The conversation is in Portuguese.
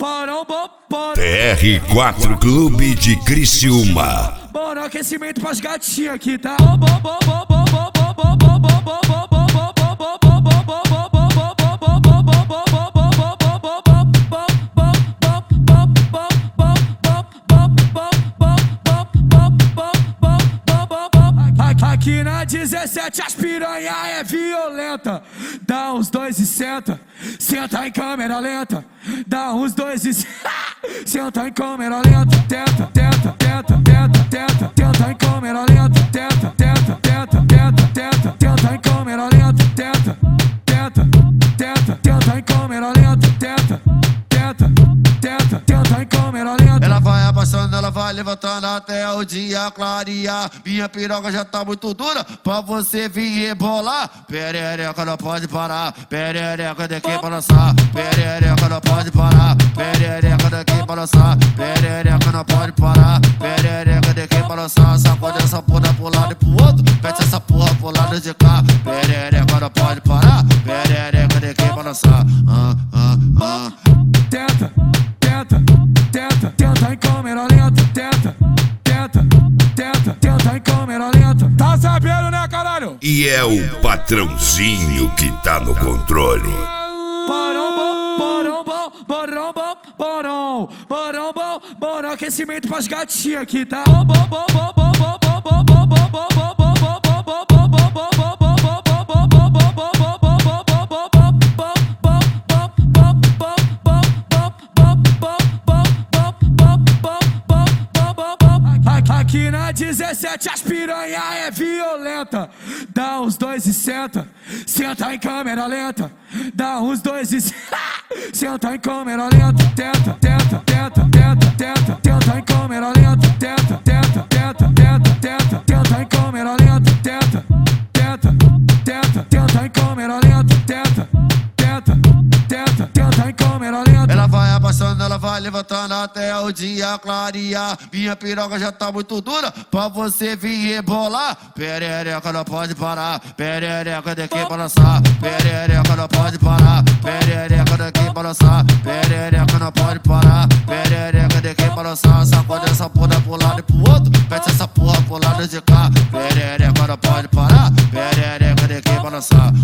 TR4 Clube de Criciúma. Bora, aquecimento pras gatinhas aqui, tá? Aqui na 17 as piranha é violenta. Dá uns dois e senta, senta em câmera lenta. Dá uns dois e senta em câmera lenta. Tenta, tenta, tenta, tenta, tenta, tenta em câmera lenta. Tenta, tenta, tenta, tenta, tenta, tenta em câmera lenta. Tenta, tenta, tenta, tenta em câmera lenta. Tenta, tenta, tenta, tenta em câmera lenta. Ela vai abaixando, ela vai levantando até o dia clarear. Minha piroca já tá muito dura pra você vir rebolar. Perereca não pode parar, perereca daqui pra lançar. Perereca não pode parar, perereca daqui pra lançar. Perereca não pode parar, perereca daqui pra lançar. Sacode essa porra pro lado e pro outro, mete essa porra pro lado de cá. Perereca não pode parar, perereca daqui pra lançar. Tenta, tenta, tenta, tenta em câmera lenta. Tenta, tenta, tenta, tenta em câmera lenta. Tá sabendo, né, caralho? E é o patrãozinho que tá no controle. Bora, aquecimento pras gatinhas aqui, tá? Aqui na 17 as piranha é violenta. Dá uns dois e senta, senta em câmera lenta. Dá uns dois e senta em câmera lenta. Tenta, tenta, tenta, tenta, tenta, tenta em câmera lenta. Tenta, tenta, tenta, tenta, tenta, tenta em câmera lenta. Tenta, tenta, tenta, tenta em câmera lenta. Tenta, tenta, tenta, tenta em câmera lenta. Ela vai abaixando, ela vai levantando até o dia clarear. Minha piroca já tá muito dura pra você vir rebolar. Perereca não pode parar, perereca daqui pra lançar. Perereca não pode parar, perereca daqui pra lançar. Perereca não pode parar, perereca daqui pra lançar. Sacode essa porra pro lado e pro outro, mete essa porra pro lado de cá. Perereca não pode parar, perereca daqui pra lançar.